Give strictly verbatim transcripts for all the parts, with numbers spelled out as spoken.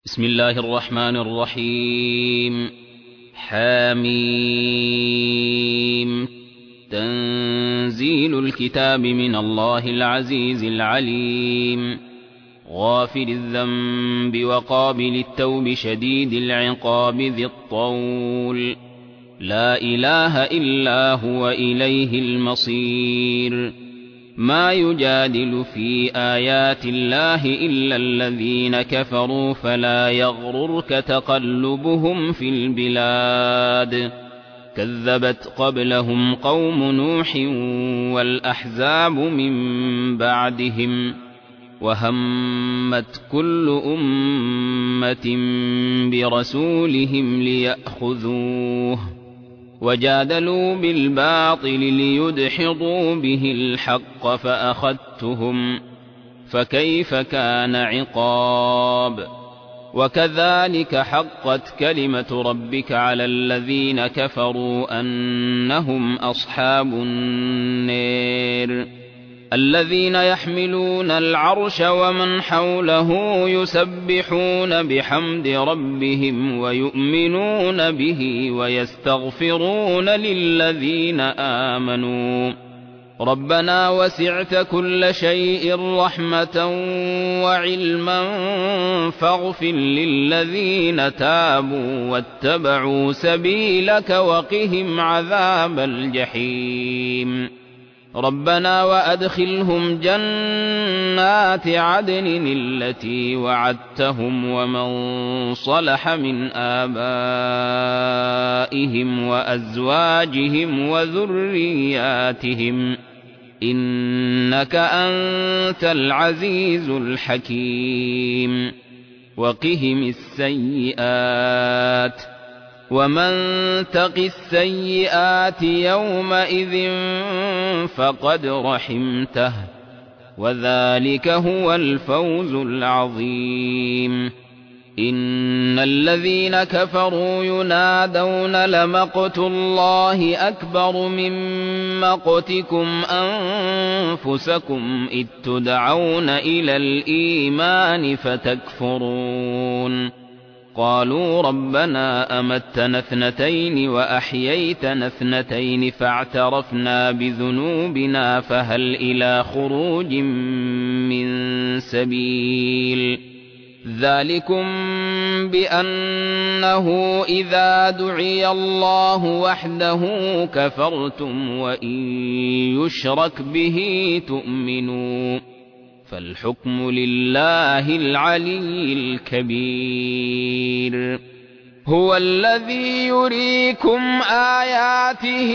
بسم الله الرحمن الرحيم. حميم. تنزيل الكتاب من الله العزيز العليم. غافر الذنب وقابل التوب شديد العقاب ذي الطول. لا إله إلا هو إليه المصير. ما يجادل في آيات الله إلا الذين كفروا فلا يغررك تقلبهم في البلاد. كذبت قبلهم قوم نوح والأحزاب من بعدهم وهمت كل أمة برسولهم ليأخذوه وجادلوا بالباطل ليدحضوا به الحق فأخذتهم فكيف كان عقاب. وكذلك حقت كلمة ربك على الذين كفروا أنهم أصحاب النار. الذين يحملون العرش ومن حوله يسبحون بحمد ربهم ويؤمنون به ويستغفرون للذين آمنوا ربنا وسعت كل شيء رحمة وعلما فاغفر للذين تابوا واتبعوا سبيلك وقهم عذاب الجحيم. ربنا وأدخلهم جنات عدن التي وعدتهم ومن صلح من آبائهم وأزواجهم وذرياتهم إنك أنت العزيز الحكيم. وقهم السيئات ومن تق السيئات يومئذ فقد رحمته وذلك هو الفوز العظيم. إن الذين كفروا ينادون لمقت الله أكبر من مقتكم أنفسكم إذ تدعون إلى الإيمان فتكفرون. قالوا ربنا أمتنا اثنتين وأحييتنا اثنتين فاعترفنا بذنوبنا فهل إلى خروج من سبيل. ذلكم بأنه إذا دعي الله وحده كفرتم وإن يشرك به تؤمنوا فالحكم لله العلي الكبير. هو الذي يريكم آياته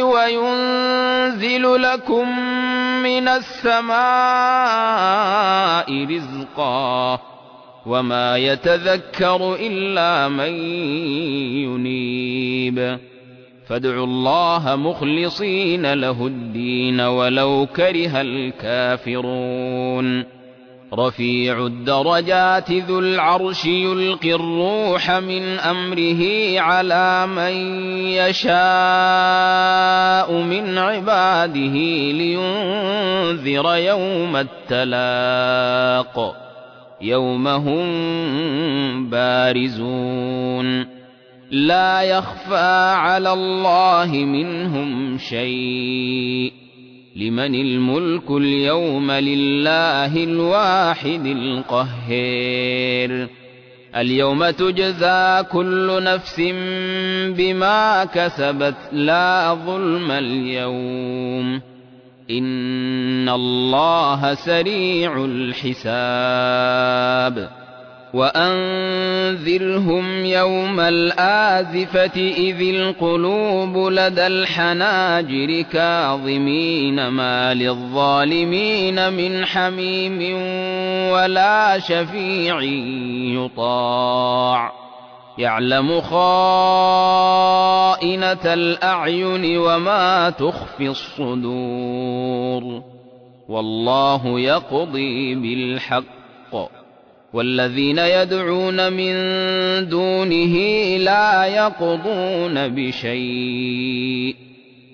وينزل لكم من السماء رزقا وما يتذكر إلا من ينيب. فادعوا الله مخلصين له الدين ولو كره الكافرون. رفيع الدرجات ذو العرش يلقي الروح من أمره على من يشاء من عباده لينذر يوم التلاق يوم هم بارزون لا يخفى على الله منهم شيء. لمن الملك اليوم لله الواحد القهار. اليوم تجزى كل نفس بما كسبت لا ظلم اليوم إن الله سريع الحساب. وأنذرهم يوم الآزفة إذ القلوب لدى الحناجر كاظمين ما للظالمين من حميم ولا شفيع يطاع. يعلم خائنة الأعين وما تخفي الصدور والله يقضي بالحق والذين يدعون من دونه لا يقضون بشيء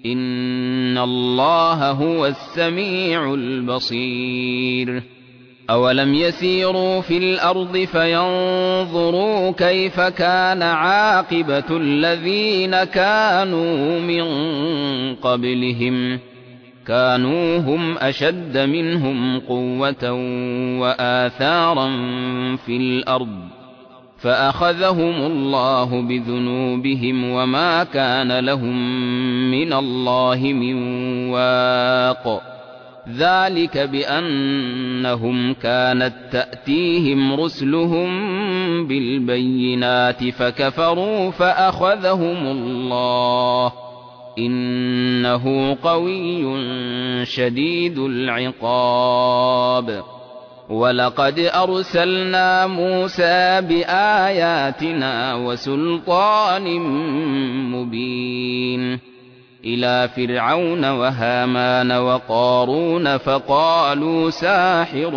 إن الله هو السميع البصير. أَوَلَمْ يَسِيرُوا فِي الْأَرْضِ فَيَنظُرُوا كَيْفَ كَانَ عَاقِبَةُ الَّذِينَ كَانُوا مِن قَبْلِهِمْ كَانُوا هُمْ أَشَدَّ مِنْهُمْ قُوَّةً وَآثَارًا فِي الْأَرْضِ فَأَخَذَهُمُ اللَّهُ بِذُنُوبِهِمْ وَمَا كَانَ لَهُم مِّنَ اللَّهِ مِن وَاقٍ ذَلِكَ بِأَنَّهُمْ كَانَت تَّأْتِيهِمْ رُسُلُهُم بِالْبَيِّنَاتِ فَكَفَرُوا فَأَخَذَهُمُ اللَّهُ إِنَّهُ قَوِيٌّ شَدِيدُ الْعِقَابِ. وَلَقَدْ أَرْسَلْنَا مُوسَىٰ بِآيَاتِنَا وَسُلْطَانٍ مُّبِينٍ إِلَىٰ فِرْعَوْنَ وَهَامَانَ وَقَارُونَ فَقَالُوا سَاحِرٌ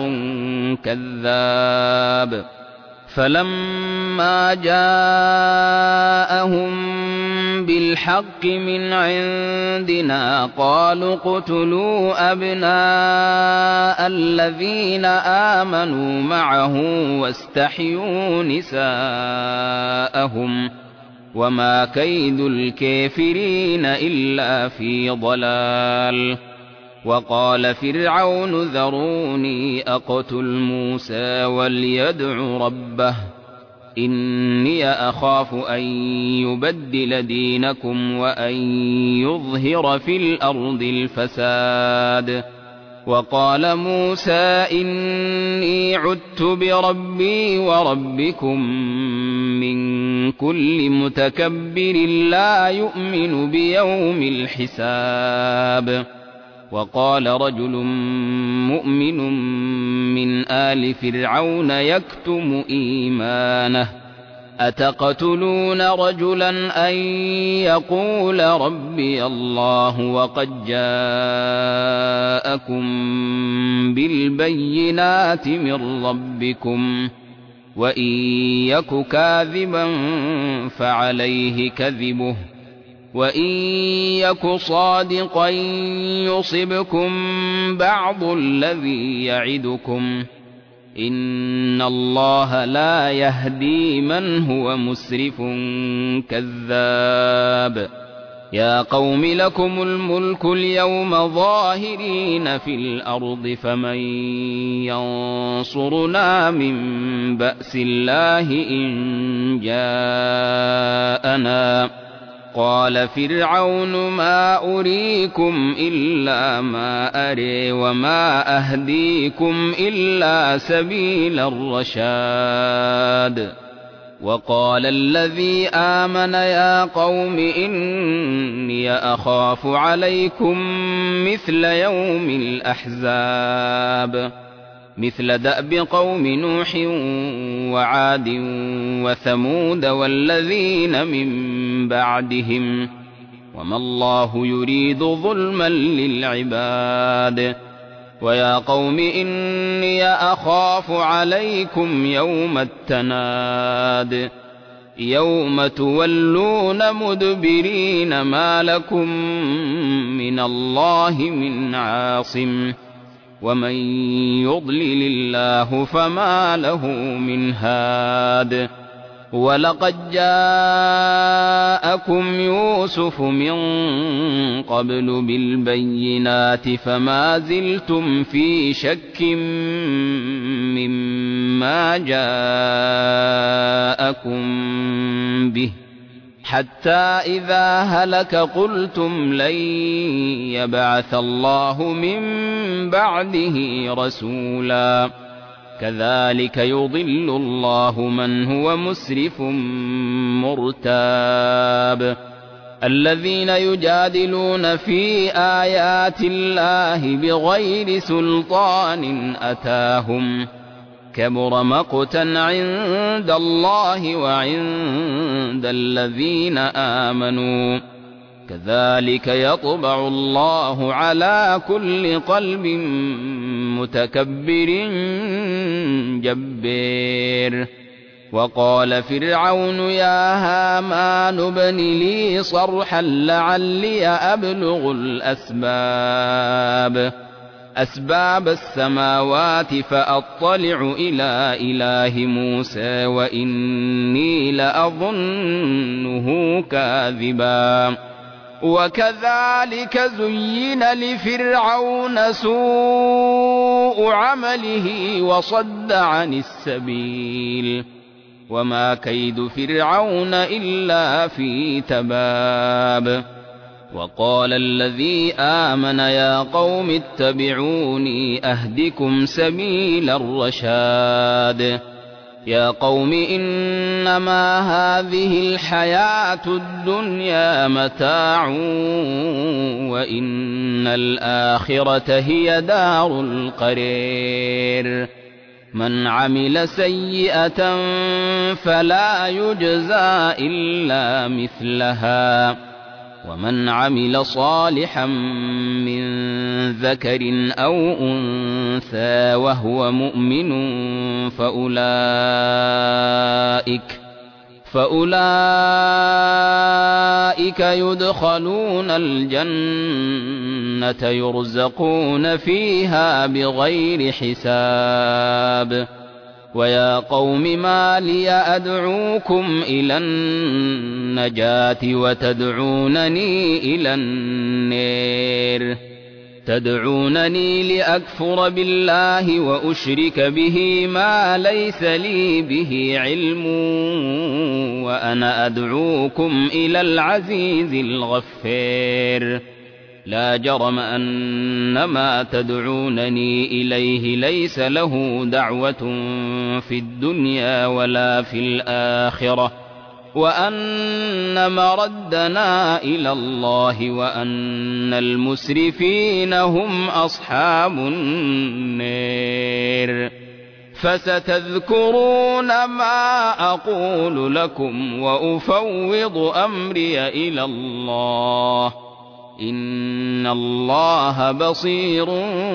كَذَّابٌ فَلَمَّا جَاءَهُم بِالْحَقِّ مِنْ عِندِنَا قَالُوا اقْتُلُوا أَبْنَاءَ الَّذِينَ آمَنُوا مَعَهُ وَاسْتَحْيُوا نِسَاءَهُمْ وَمَا كَيْدُ الْكَافِرِينَ إِلَّا فِي ضَلَالٍ. وَقَالَ فِرْعَوْنُ ذَرُونِي أَقْتُلْ مُوسَىٰ وَلْيَدْعُ رَبَّهُ إِنِّي أَخَافُ أَن يُبَدِّلَ دِينَكُمْ وَأَن يُظْهِرَ فِي الْأَرْضِ الْفَسَادَ. وَقَالَ مُوسَىٰ إِنِّي عُذْتُ بِرَبِّي وَرَبِّكُم مِّن كُلِّ مُتَكَبِّرٍ لَّا يُؤْمِنُ بِيَوْمِ الْحِسَابِ. وَقَالَ رَجُلٌ مُّؤْمِنٌ مِّنْ آلِ فِرْعَوْنَ يَكْتُمُ إِيمَانَهُ أَتَقْتُلُونَ رَجُلًا أَن يَقُولَ رَبِّيَ اللَّهُ وَقَدْ جَاءَكُم بِالْبَيِّنَاتِ مِن رَّبِّكُمْ وَإِن يَكُ كَاذِبًا فَعَلَيْهِ كَذِبُهُ وَإِن يَكُ صَادِقًا يُصِبْكُم بَعْضُ الَّذِي يَعِدُكُمْ ۖ إِنَّ اللَّهَ لَا يَهْدِي مَنْ هُوَ مُسْرِفٌ كَذَّابٌ. يَا قَوْمِ لَكُمُ الْمُلْكُ الْيَوْمَ ظَاهِرِينَ فِي الْأَرْضِ فَمَن يَنصُرُنَا مِن بَأْسِ اللَّهِ إِن جَاءَنَا ۚ قَالَ فِرْعَوْنُ مَا أُرِيكُمْ إِلَّا مَا أَرَىٰ وَمَا أَهْدِيكُمْ إِلَّا سَبِيلَ الرَّشَادِ. وَقَالَ الَّذِي آمَنَ يَا قَوْمِ إِنِّي أَخَافُ عَلَيْكُم مِّثْلَ يَوْمِ الْأَحْزَابِ مِثْلَ دَأْبِ قَوْمِ نُوحٍ وَعَادٍ وَثَمُودَ وَالَّذِينَ مِن بَعْدِهِمْ ۚ وَمَا اللَّهُ يُرِيدُ ظُلْمًا لِّلْعِبَادِ. وَيَا قَوْمِ إِنِّي أَخَافُ عَلَيْكُمْ يَوْمَ التَّنَادِ يَوْمَ تُوَلُّونَ مُدْبِرِينَ مَا لَكُم مِّنَ اللَّهِ مِنْ عَاصِمٍ وَمَن يُضْلِلِ اللَّهُ فَمَا لَهُ مِنْ هَادٍ. وَلَقَدْ جَاءَكُمْ يُوسُفُ مِن قَبْلُ بِالْبَيِّنَاتِ فَمَا زِلْتُمْ فِي شَكٍّ مِّمَّا جَاءَكُم بِهِ حَتَّىٰ إِذَا هَلَكَ قُلْتُمْ لَن يَبْعَثَ اللَّهُ مِن بَعْدِهِ رَسُولًا ۚ كَذَٰلِكَ يُضِلُّ اللَّهُ مَنْ هُوَ مُسْرِفٌ مُّرْتَابٌ. الَّذِينَ يُجَادِلُونَ فِي آيَاتِ اللَّهِ بِغَيْرِ سُلْطَانٍ أَتَاهُمْ كَبُرَ مَقْتًا عِندَ اللَّهِ وَعِندَ الَّذِينَ آمَنُوا ۚ كَذَٰلِكَ يَطْبَعُ اللَّهُ عَلَىٰ كُلِّ قَلْبٍ مُّتَكَبِّرٍ جَبَّارٍ. وَقَالَ فِرْعَوْنُ يَا هَامَانُ ابْنِ لِي صَرْحًا لَّعَلِّي أَبْلُغُ الْأَسْبَابَ أسباب السماوات فأطلع إلى إله موسى وإني لأظنه كاذبا وكذلك زين لفرعون سوء عمله وصد عن السبيل وما كيد فرعون إلا في تباب وقال الذي آمن يا قوم اتبعوني أهدكم سبيل الرشاد يا قوم إنما هذه الحياة الدنيا متاع وإن الآخرة هي دار القرير من عمل سيئة فلا يجزى إلا مثلها ومن عمل صالحا من ذكر أو أنثى وهو مؤمن فأولئك فأولئك يدخلون الجنة يرزقون فيها بغير حساب ويا قوم ما لي أدعوكم إلى النجاة وتدعونني إلى النار تدعونني لأكفر بالله وأشرك به ما ليس لي به علم وأنا أدعوكم إلى العزيز الغفار لا جرم أن ما تدعونني إليه ليس له دعوة في الدنيا ولا في الآخرة وأن مردنا إلى الله وأن المسرفين هم أصحاب النار فستذكرون ما أقول لكم وأفوض أمري إلى الله إن الله بصير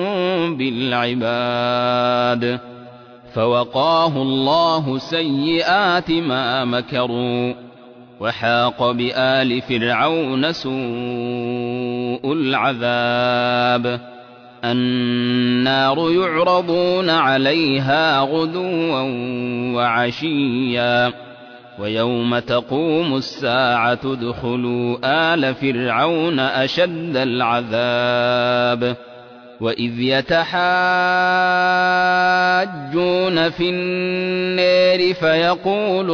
بالعباد فوقاه الله سيئات ما مكروا وحاق بآل فرعون سوء العذاب النار يعرضون عليها غدوا وعشيا ويوم تقوم الساعة ادخلوا آل فرعون أشد العذاب وإذ يتحاجون في النار فيقول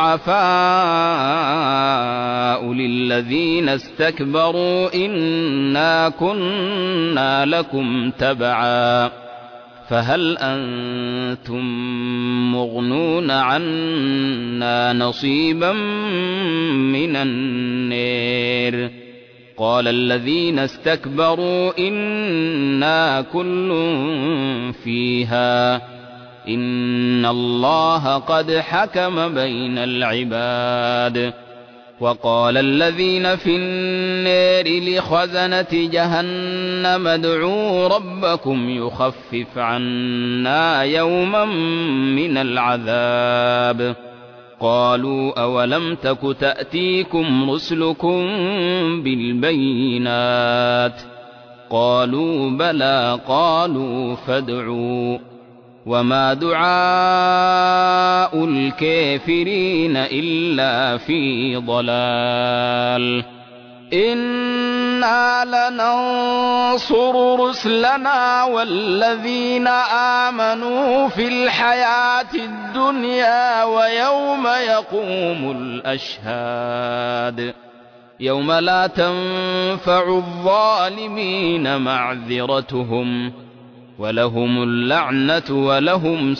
الضعفاء للذين استكبروا إنا كنا لكم تبعا فهل أنتم مغنون عنا نصيبا من النار قال الذين استكبروا إنا كل فيها إن الله قد حكم بين العباد وقال الذين في النار لخزنة جهنم ادعوا ربكم يخفف عنا يوما من العذاب قالوا أولم تك تأتيكم رسلكم بالبينات قالوا بلى قالوا فادعوا وما دعاء الكافرين إلا في ضلال إنا لننصر رسلنا والذين آمنوا في الحياة الدنيا ويوم يقوم الأشهاد يوم لا تنفع الظالمين معذرتهم ولهم اللعنة ولهم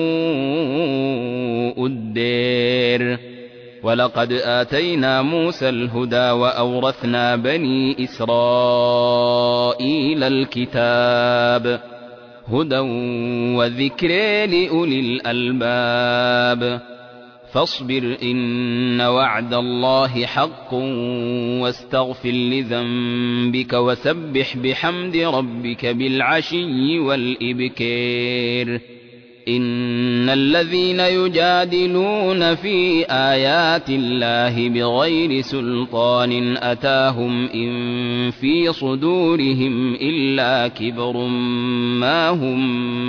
سوء الدير ولقد آتينا موسى الهدى وأورثنا بني إسرائيل الكتاب هدى وذكر لأولي الألباب فاصبر إن وعد الله حق واستغفر لذنبك وسبح بحمد ربك بالعشي والإبكار إن الذين يجادلون في آيات الله بغير سلطان أتاهم إن في صدورهم إلا كبر ما هم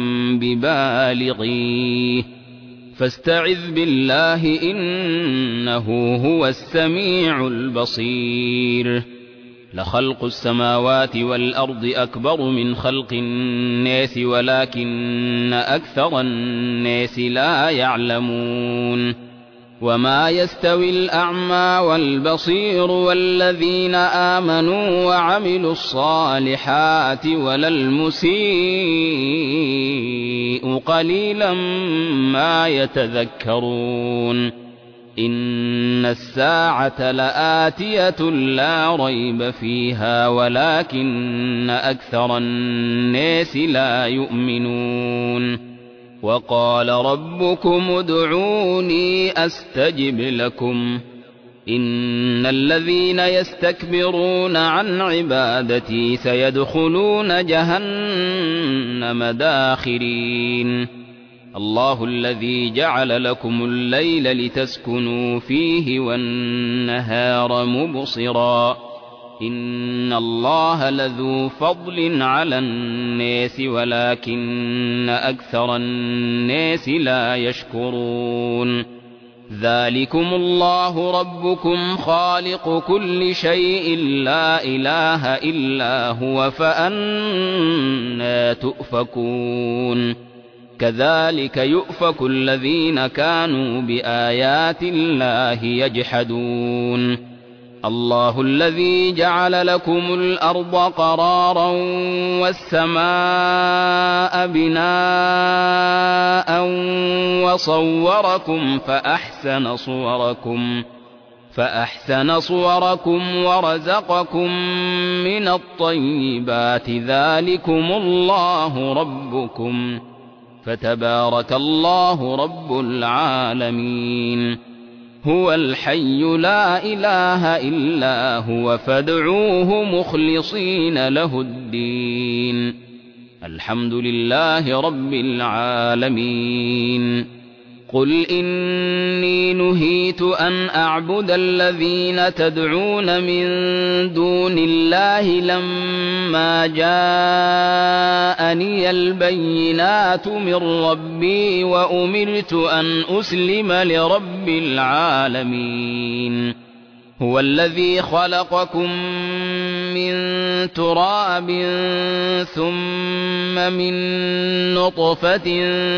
ببالغيه فاستعذ بالله إنه هو السميع البصير لخلق السماوات والأرض أكبر من خلق الناس ولكن أكثر الناس لا يعلمون وما يستوي الأعمى والبصير والذين آمنوا وعملوا الصالحات ولا المسيء قليلا ما يتذكرون إن الساعة لآتية لا ريب فيها ولكن أكثر الناس لا يؤمنون وقال ربكم ادعوني أستجب لكم إن الذين يستكبرون عن عبادتي سيدخلون جهنم داخرين الله الذي جعل لكم الليل لتسكنوا فيه والنهار مبصرا إن الله لذو فضل على الناس ولكن أكثر الناس لا يشكرون ذلكم الله ربكم خالق كل شيء لا إله إلا هو فأنى تؤفكون كذلك يؤفك الذين كانوا بآيات الله يجحدون الله الذي جعل لكم الأرض قرارا والسماء بناء وصوركم فأحسن صوركم فأحسن صوركم ورزقكم من الطيبات ذلكم الله ربكم فتبارك الله رب العالمين هو الحي لا إله إلا هو فادعوه مخلصين له الدين الحمد لله رب العالمين قل إني نهيت أن أعبد الذين تدعون من دون الله لما جاءني البينات من ربي وأمرت أن أسلم لرب العالمين هو الذي خلقكم من تراب ثم من نطفة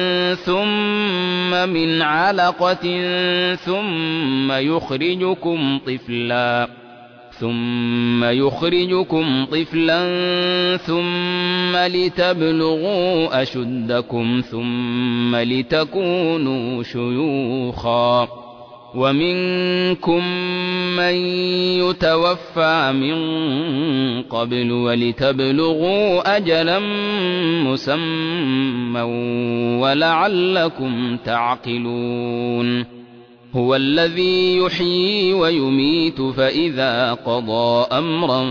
ثم من علقة ثم يخرجكم طفلا ثم يخرجكم طفلا ثم لتبلغوا أشدكم ثم لتكونوا شيوخا ومنكم من يتوفى من قبل ولتبلغوا أجلا مسمى ولعلكم تعقلون هو الذي يحيي ويميت فإذا قضى أمرا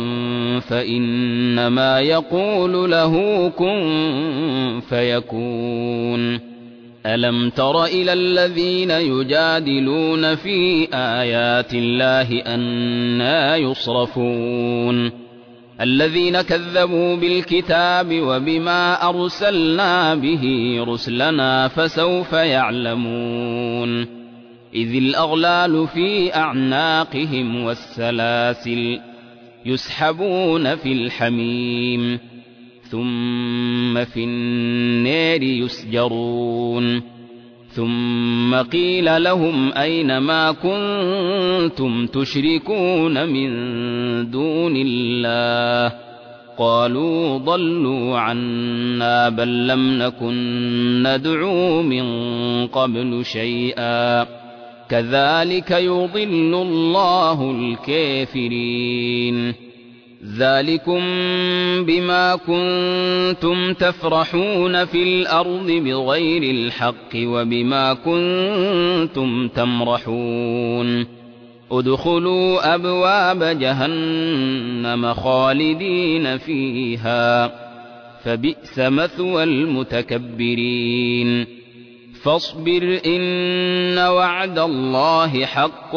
فإنما يقول له كن فيكون ألم تر إلى الذين يجادلون في آيات الله أنى يصرفون الذين كذبوا بالكتاب وبما أرسلنا به رسلنا فسوف يعلمون إذ الأغلال في أعناقهم والسلاسل يسحبون في الحميم ثم في النار يسجرون ثم قيل لهم أين ما كنتم تشركون من دون الله قالوا ضلوا عنا بل لم نكن ندعو من قبل شيئا كذلك يضل الله الكافرين ذلكم بما كنتم تفرحون في الأرض بغير الحق وبما كنتم تمرحون ادخلوا أبواب جهنم خالدين فيها فبئس مثوى المتكبرين فاصبر إن وعد الله حق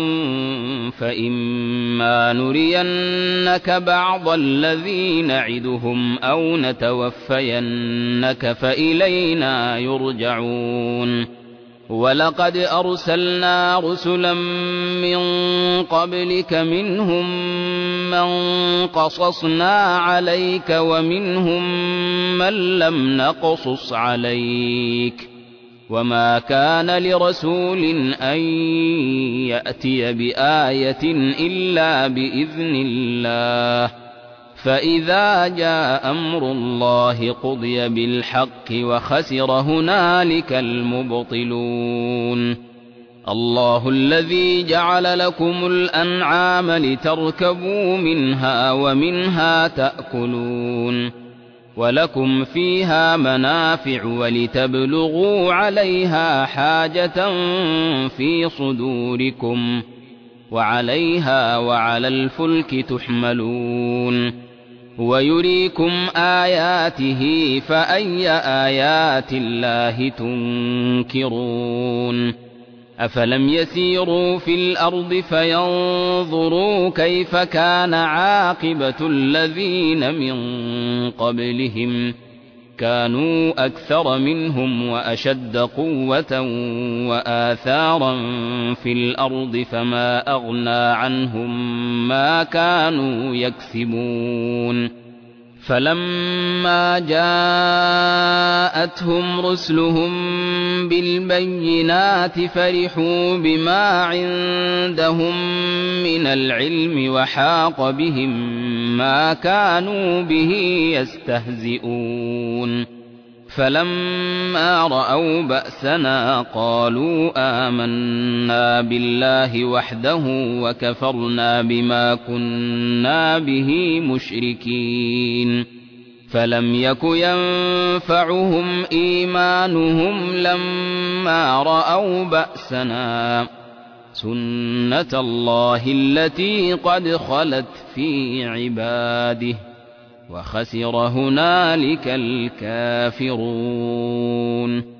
فإما نرينك بعض الذي نعدهم أو نتوفينك فإلينا يرجعون ولقد أرسلنا رسلا من قبلك منهم من قصصنا عليك ومنهم من لم نقصص عليك وما كان لرسول أن يأتي بآية إلا بإذن الله فإذا جاء أمر الله قضي بالحق وخسر هنالك المبطلون الله الذي جعل لكم الأنعام لتركبوا منها ومنها تأكلون ولكم فيها منافع ولتبلغوا عليها حاجة في صدوركم وعليها وعلى الفلك تحملون ويريكم آياته فأي آيات الله تنكرون أفلم يسيروا في الأرض فينظروا كيف كان عاقبة الذين من قبلهم كانوا أكثر منهم وأشد قوة وآثارا في الأرض فما أغنى عنهم ما كانوا يكسبون فلما جاءتهم رسلهم بالبينات فرحوا بما عندهم من العلم وحاق بهم ما كانوا به يستهزئون فلما رأوا بأسنا قالوا آمنا بالله وحده وكفرنا بما كنا به مشركين فلم يك ينفعهم إيمانهم لما رأوا بأسنا سنة الله التي قد خلت في عباده وخسر هنالك الكافرون